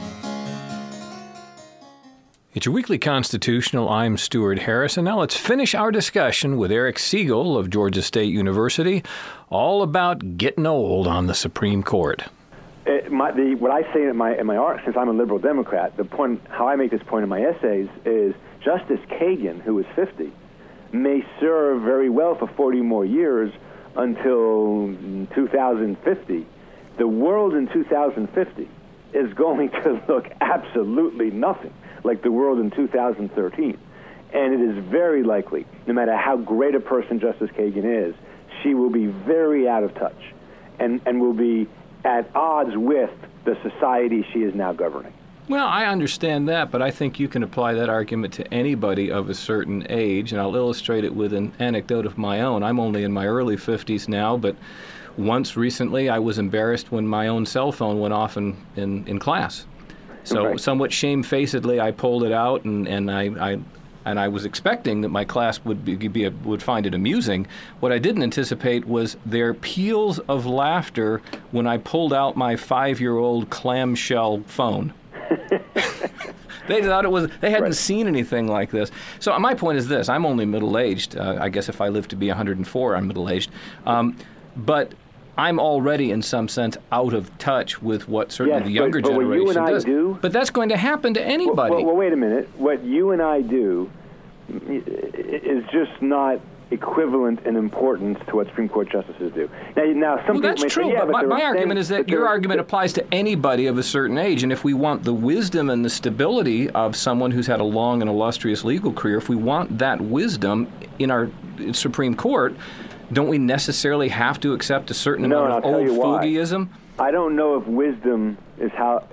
It's your weekly constitutional. I'm Stuart Harris, and now let's finish our discussion with Eric Siegel of Georgia State University, all about getting old on the Supreme Court. What I say in my art, since I'm a liberal Democrat, the point, how I make this point in my essays is Justice Kagan, who is 50, may serve very well for 40 more years until 2050. The world in 2050 is going to look absolutely nothing like the world in 2013. And it is very likely, no matter how great a person Justice Kagan is, she will be very out of touch and will be at odds with the society she is now governing. Well, I understand that, but I think you can apply that argument to anybody of a certain age, and I'll illustrate it with an anecdote of my own. I'm only in my early 50s now, but once recently I was embarrassed when my own cell phone went off in class. So Right. somewhat shamefacedly, I pulled it out, and I was expecting that my class would find it amusing. What I didn't anticipate was their peals of laughter when I pulled out my 5-year-old clamshell phone. They thought they hadn't Right. seen anything like this. So my point is this: I'm only middle-aged. I guess if I live to be 104, I'm middle-aged. But I'm already, in some sense, out of touch with what certainly Yes, the younger but what generation you and I does. do- But that's going to happen to anybody. Well, wait a minute. What you and I do is just not equivalent in importance to what Supreme Court justices do. Now some Well, people that's may true, say, yeah, but my they're argument saying- is that but your they're- argument applies to anybody of a certain age, and if we want the wisdom and the stability of someone who's had a long and illustrious legal career, if we want that wisdom in our Supreme Court, don't we necessarily have to accept a certain No, amount and of I'll old tell you why. fogeyism? I don't know if wisdom is how.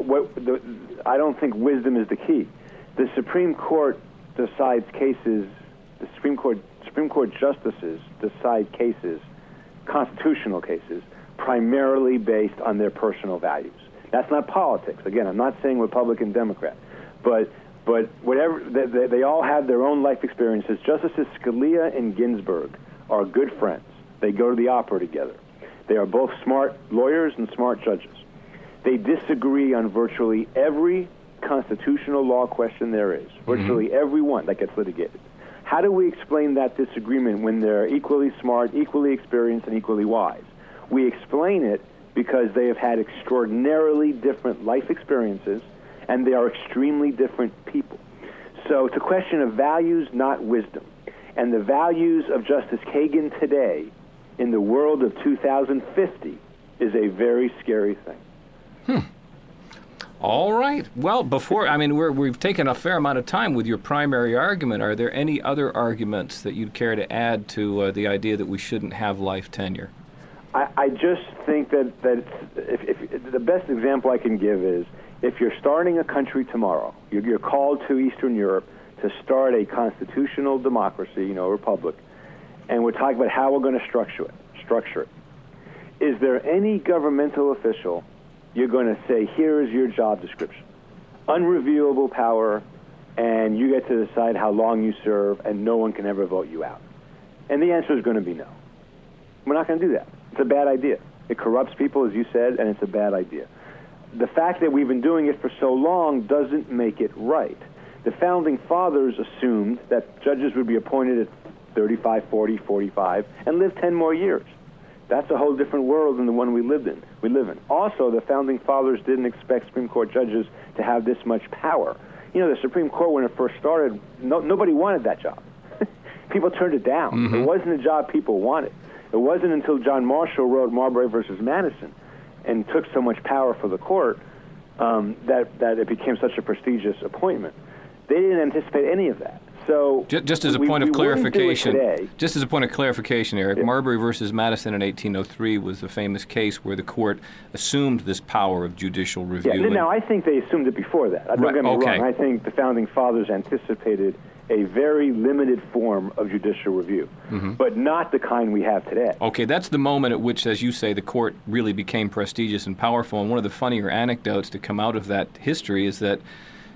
I don't think wisdom is the key. The Supreme Court decides cases. The Supreme Court justices decide cases, constitutional cases, primarily based on their personal values. That's not politics. Again, I'm not saying Republican, Democrat, but whatever. They all have their own life experiences. Justices Scalia and Ginsburg are good friends. They go to the opera together. They are both smart lawyers and smart judges. They disagree on virtually every constitutional law question there is, virtually every one that gets litigated. How do we explain that disagreement when they're equally smart, equally experienced, and equally wise? We explain it because they have had extraordinarily different life experiences, and they are extremely different people. So it's a question of values, not wisdom. And the values of Justice Kagan today in the world of 2050 is a very scary thing. All right. Well, we've taken a fair amount of time with your primary argument. Are there any other arguments that you'd care to add to the idea that we shouldn't have life tenure? I just think that if the best example I can give is if you're starting a country tomorrow, you're called to Eastern Europe to start a constitutional democracy, a republic, and we're talking about how we're going to structure it. Is there any governmental official you're going to say, here is your job description? Unreviewable power, and you get to decide how long you serve, and no one can ever vote you out. And the answer is going to be no. We're not going to do that. It's a bad idea. It corrupts people, as you said, and it's a bad idea. The fact that we've been doing it for so long doesn't make it right. The Founding Fathers assumed that judges would be appointed at 35, 40, 45, and live 10 more years. That's a whole different world than the one we live in. Also, the Founding Fathers didn't expect Supreme Court judges to have this much power. You know, the Supreme Court, when it first started, nobody wanted that job. People turned it down. Mm-hmm. It wasn't a job people wanted. It wasn't until John Marshall wrote Marbury versus Madison and took so much power for the court that it became such a prestigious appointment. They didn't anticipate any of that. So just as a point of clarification, Eric, Marbury versus Madison in 1803 was the famous case where the court assumed this power of judicial review. Yeah, now I think they assumed it before that. Don't get me wrong. I think the Founding Fathers anticipated a very limited form of judicial review, but not the kind we have today. Okay, that's the moment at which, as you say, the court really became prestigious and powerful. And one of the funnier anecdotes to come out of that history is that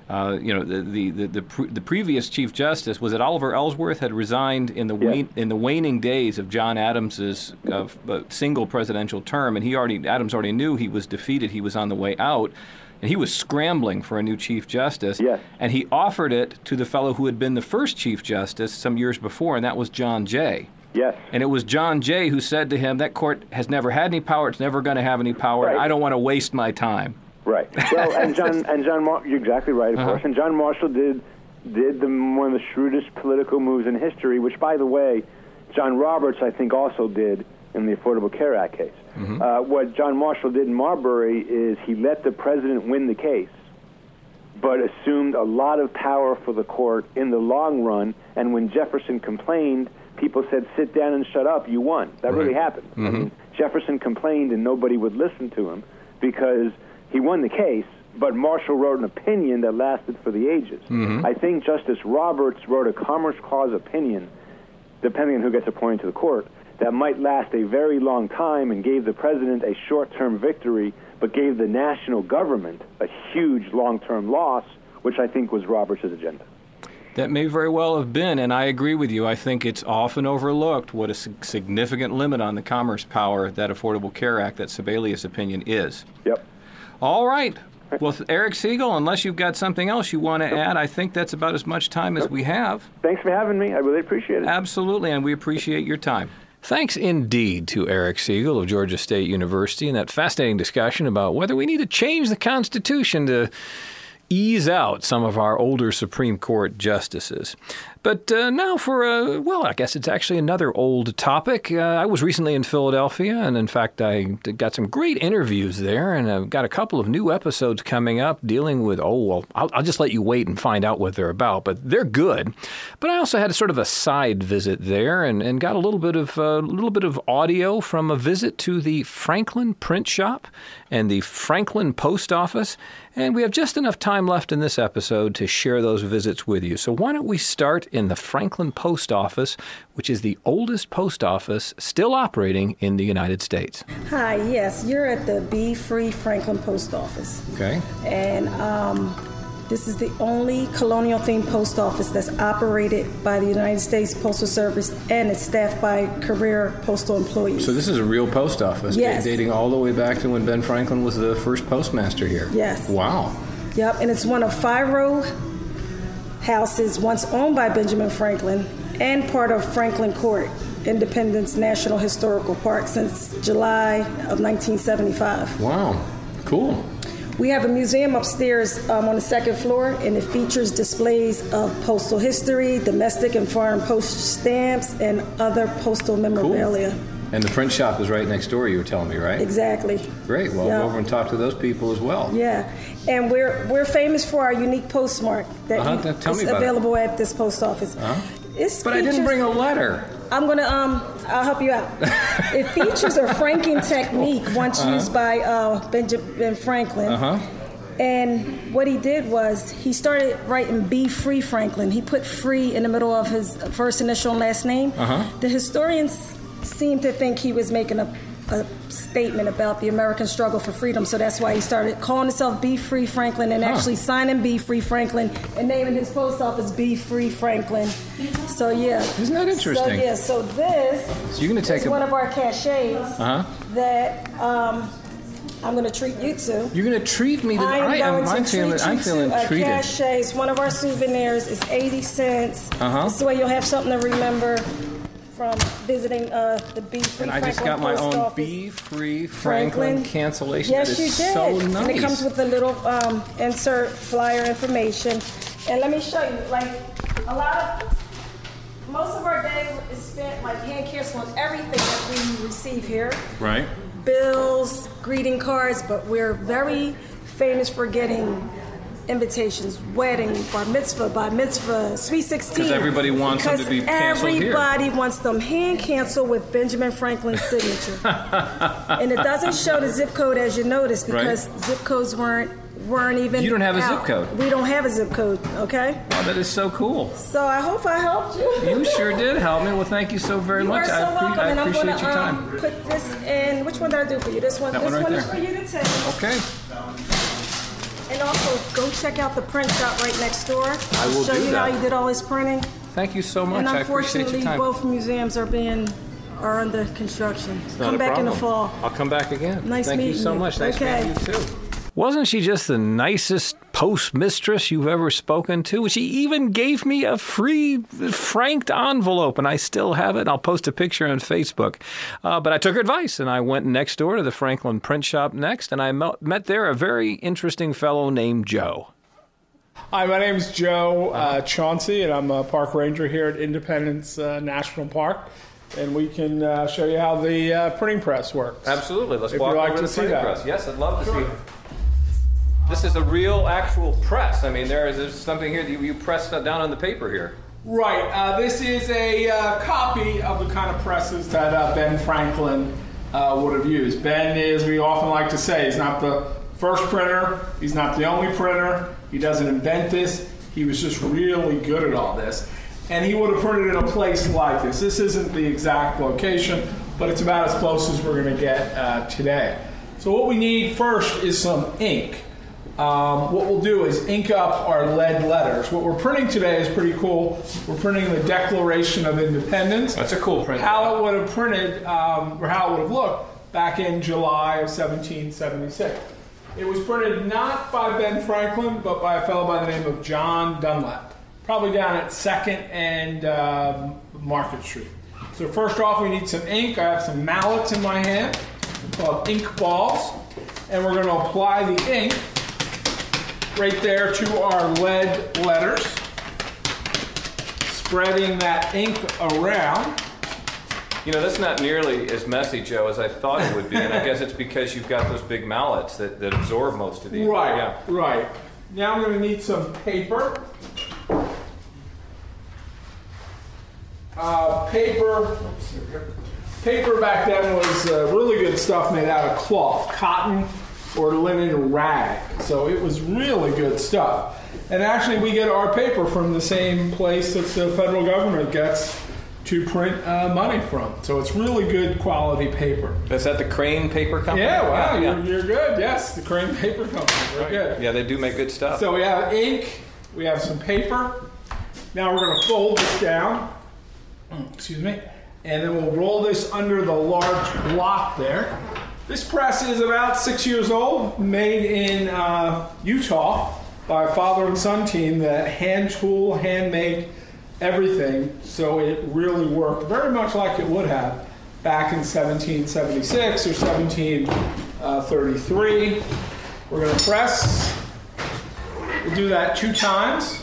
the previous Chief Justice, was it Oliver Ellsworth, had resigned in the waning days of John Adams's single presidential term, and Adams already knew he was defeated. He was on the way out, and he was scrambling for a new Chief Justice. Yes. And he offered it to the fellow who had been the first Chief Justice some years before, and that was John Jay. Yes. And it was John Jay who said to him, "That court has never had any power. It's never going to have any power. Right. I don't want to waste my time." Right. Well, you're exactly right, of course. And John Marshall did one of the shrewdest political moves in history, which, by the way, John Roberts, I think, also did in the Affordable Care Act case. What John Marshall did in Marbury is he let the president win the case, but assumed a lot of power for the court in the long run. And when Jefferson complained, people said, "Sit down and shut up, you won." That really happened. I mean, Jefferson complained and nobody would listen to him because he won the case, but Marshall wrote an opinion that lasted for the ages. I think Justice Roberts wrote a Commerce Clause opinion, depending on who gets appointed to the court, that might last a very long time and gave the president a short-term victory, but gave the national government a huge long-term loss, which I think was Roberts' agenda. That may very well have been, and I agree with you. I think it's often overlooked what a significant limit on the commerce power that Affordable Care Act, that Sebelius opinion, is. Yep. All right. Well, Eric Siegel, unless you've got something else you want to add, I think that's about as much time as we have. Thanks for having me. I really appreciate it. Absolutely, and we appreciate your time. Thanks indeed to Eric Siegel of Georgia State University and that fascinating discussion about whether we need to change the Constitution to ease out some of our older Supreme Court justices. But now for I guess it's actually another old topic. I was recently in Philadelphia, and in fact, I got some great interviews there, and I've got a couple of new episodes coming up dealing with, I'll just let you wait and find out what they're about, but they're good. But I also had sort of a side visit there and got a little bit of audio from a visit to the Franklin Print Shop and the Franklin Post Office, and we have just enough time left in this episode to share those visits with you. So why don't we start in the Franklin Post Office, which is the oldest post office still operating in the United States. Hi, yes, you're at the Be Free Franklin Post Office. Okay. And this is the only colonial-themed post office that's operated by the United States Postal Service, and it's staffed by career postal employees. So this is a real post office, yes, dating all the way back to when Ben Franklin was the first postmaster here. Yes. Wow. Yep, and it's one of 5 row houses once owned by Benjamin Franklin and part of Franklin Court, Independence National Historical Park, since July of 1975. Wow, cool. We have a museum upstairs on the 2nd floor, and it features displays of postal history, domestic and foreign post stamps, and other postal memorabilia. Cool. And the print shop is right next door, you were telling me, right? Exactly. Great. Well, yep, go over and talk to those people as well. Yeah. And we're famous for our unique postmark that is available at this post office. But I didn't bring a letter. I'm going to, I'll help you out. It features a franking technique once used by Benjamin Franklin. And what he did was he started writing Be Free Franklin. He put free in the middle of his first initial and last name. The historians seem to think he was making a statement about the American struggle for freedom. So that's why he started calling himself Be Free Franklin and actually signing Be Free Franklin and naming his post office Be Free Franklin. So yeah. Isn't that interesting? So this you're gonna take is one of our cachets that I'm going to treat you to. You're going to treat me to... I'm feeling treated. A cachet. It's one of our souvenirs. It's 80 cents. This way you'll have something to remember from visiting the Be Free Franklin. And I just got my own office. Be Free Franklin cancellation. Yes, that is you did. So nice. And it comes with a little insert flyer information. And let me show you, like, most of our day is spent like hand canceling everything that we receive here. Right. Bills, greeting cards, but we're very famous for getting invitations, wedding, bar mitzvah, sweet 16. Because everybody wants them to be canceled here. Everybody wants them hand canceled with Benjamin Franklin's signature. And it doesn't show the zip code, as you noticed, because zip codes weren't even. You don't have a out. zip code. We don't have a zip code, okay? Oh, that is so cool. So I hope I helped you. You sure did help me. Well, thank you so very much. You are so welcome. I And I'm appreciate going to your time. put this in. Which one did I do for you? This one. That This one right one is there. for you to take. Okay. And also, go check out the print shop right next door. I will show do you that. how you did all this printing. Thank you so much. And I appreciate your unfortunately, time. both museums are under construction. Not Come a back in the problem. fall. I'll come back again. Nice Thank you meeting so you. much. Nice Okay. meeting you too. Wasn't she just the nicest postmistress you've ever spoken to? She even gave me a free franked envelope, and I still have it. I'll post a picture on Facebook. But I took her advice, and I went next door to the Franklin Print Shop next, and I met there a very interesting fellow named Joe. Hi, my name's Joe Chauncey, and I'm a park ranger here at Independence National Park. And we can show you how the printing press works. Absolutely. Let's If walk you'd like over to the see printing that. press. Yes, I'd love to see. This is a real, actual press. I mean, there's something here that you pressed down on the paper here. Right. This is a copy of the kind of presses that Ben Franklin would have used. Ben is, we often like to say, he's not the first printer. He's not the only printer. He doesn't invent this. He was just really good at all this. And he would have printed in a place like this. This isn't the exact location, but it's about as close as we're going to get today. So what we need first is some ink. What we'll do is ink up our lead letters. What we're printing today is pretty cool. We're printing the Declaration of Independence. That's a cool print. How it would have printed, or how it would have looked back in July of 1776. It was printed not by Ben Franklin, but by a fellow by the name of John Dunlap, probably down at 2nd and Market Street. So first off, we need some ink. I have some mallets in my hand called ink balls, and we're going to apply the ink right there to our lead letters, spreading that ink around. You know, that's not nearly as messy, Joe, as I thought it would be, and I guess it's because you've got those big mallets that absorb most of the ink. Right, Yeah. right. Now I'm going to need some paper. Paper back then was really good stuff made out of cloth, cotton or linen rag. So it was really good stuff. And actually we get our paper from the same place that the federal government gets to print money from. So it's really good quality paper. Is that the Crane Paper Company? Yeah, wow, Yeah. You're good. Yes, the Crane Paper Company. Very good. Yeah, they do make good stuff. So we have ink, we have some paper. Now we're going to fold this down. Excuse me. And then we'll roll this under the large block there. This press is about 6 years old, made in Utah by a father and son team that hand tool, handmade everything. So it really worked very much like it would have back in 1776 or 1733. We're going to press. We'll do that 2 times.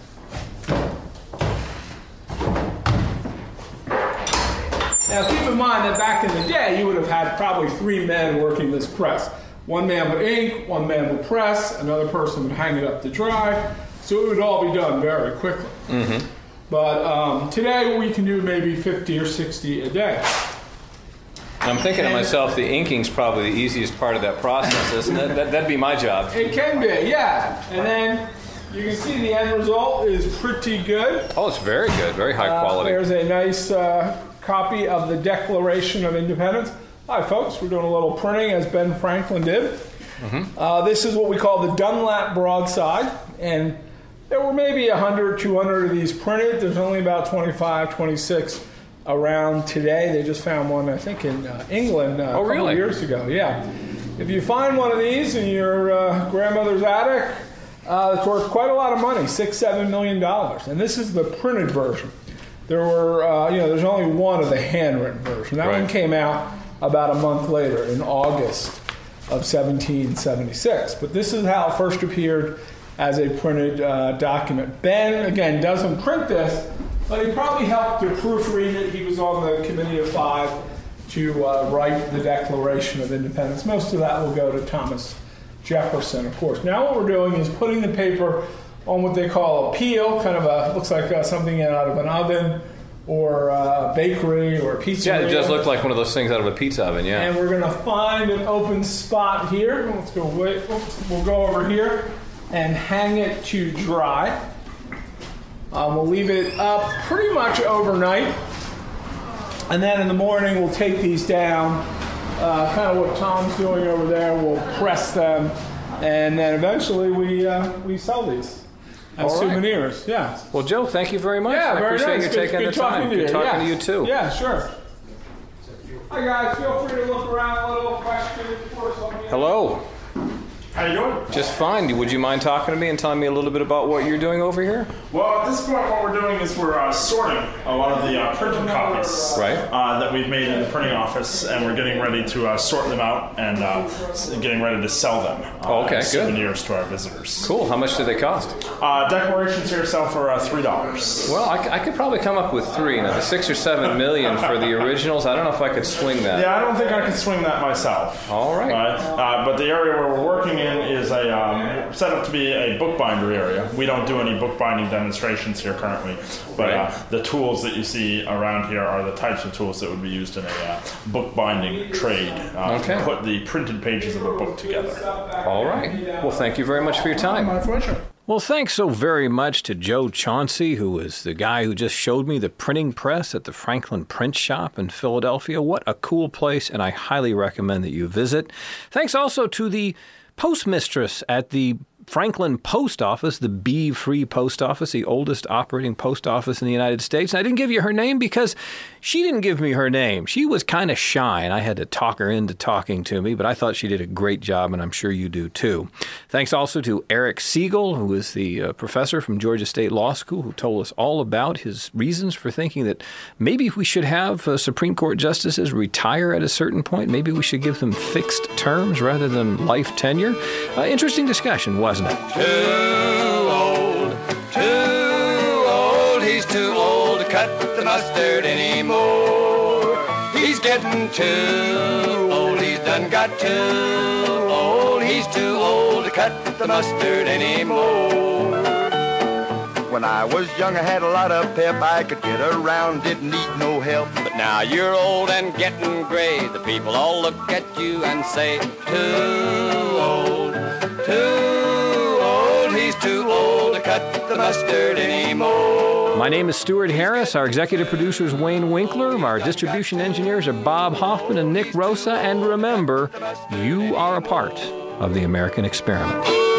Now keep in mind that back in the day, you would have had probably 3 men working this press. One man would ink, one man would press, another person would hang it up to dry. So it would all be done very quickly. Mm-hmm. But today we can do maybe 50 or 60 a day. I'm thinking to myself, the inking's probably the easiest part of that process, isn't it? That'd be my job. It can be, yeah. And then you can see the end result is pretty good. Oh, it's very good. Very high quality. There's a nice copy of the Declaration of Independence. Hi, folks. We're doing a little printing as Ben Franklin did. This is what we call the Dunlap broadside, and there were maybe 100, 200 of these printed. There's only about 25, 26 around today. They just found one, I think, in England a couple of years ago. Yeah. If you find one of these in your grandmother's attic, it's worth quite a lot of money, $6-7 million. And this is the printed version. There were, there's only one of the handwritten version. That one came out about a month later, in August of 1776. But this is how it first appeared as a printed document. Ben, again, doesn't print this, but he probably helped to proofread it. He was on the Committee of Five to write the Declaration of Independence. Most of that will go to Thomas Jefferson, of course. Now what we're doing is putting the paper on what they call a peel, kind of looks like something out of an oven or a bakery or a pizzeria. Yeah, it does look like one of those things out of a pizza oven, yeah. And we're going to find an open spot here. Let's go we'll go over here and hang it to dry. We'll leave it up pretty much overnight. And then in the morning, we'll take these down, kind of what Tom's doing over there. We'll press them, and then eventually we sell these as souvenirs. Yeah. Well, Joe, thank you very much. Yeah, I very appreciate nice. you taking the time. Good talking to you, too. Yeah, sure. Hi, guys. Feel free to look around a little, question, of course. Hello. How you doing? Just fine. Would you mind talking to me and telling me a little bit about what you're doing over here? Well, at this point, what we're doing is we're sorting a lot of the printed copies that we've made in the printing office, and we're getting ready to sort them out and getting ready to sell them as souvenirs to our visitors. Cool. How much do they cost? Declarations here sell for $3. Well, I could probably come up with 3. Now, the $6 or $7 million for the originals, I don't know if I could swing that. Yeah, I don't think I could swing that myself. All right. But the area where we're working in is set up to be a bookbinder area. We don't do any bookbinding demonstrations here currently, but the tools that you see around here are the types of tools that would be used in a bookbinding trade to put the printed pages of a book together. All right. Well, thank you very much for your time. My pleasure. Well, thanks so very much to Joe Chauncey, who is the guy who just showed me the printing press at the Franklin Print Shop in Philadelphia. What a cool place, and I highly recommend that you visit. Thanks also to the postmistress at the Franklin Post Office, the Bee-Free Post Office, the oldest operating post office in the United States. And I didn't give you her name because she didn't give me her name. She was kind of shy, and I had to talk her into talking to me, but I thought she did a great job, and I'm sure you do too. Thanks also to Eric Siegel, who is the professor from Georgia State Law School, who told us all about his reasons for thinking that maybe we should have Supreme Court justices retire at a certain point. Maybe we should give them fixed terms rather than life tenure. Interesting discussion, wasn't it? Too old, he's too old to cut the mustard anymore. He's getting too old, he's done got too old. He's too old to cut the mustard anymore. When I was young, I had a lot of pep. I could get around, didn't need no help. But now you're old and getting gray. The people all look at you and say, too old, he's too old to cut the mustard anymore. My name is Stuart Harris. Our executive producer is Wayne Winkler. Our distribution engineers are Bob Hoffman and Nick Rosa. And remember, you are a part of the American experiment.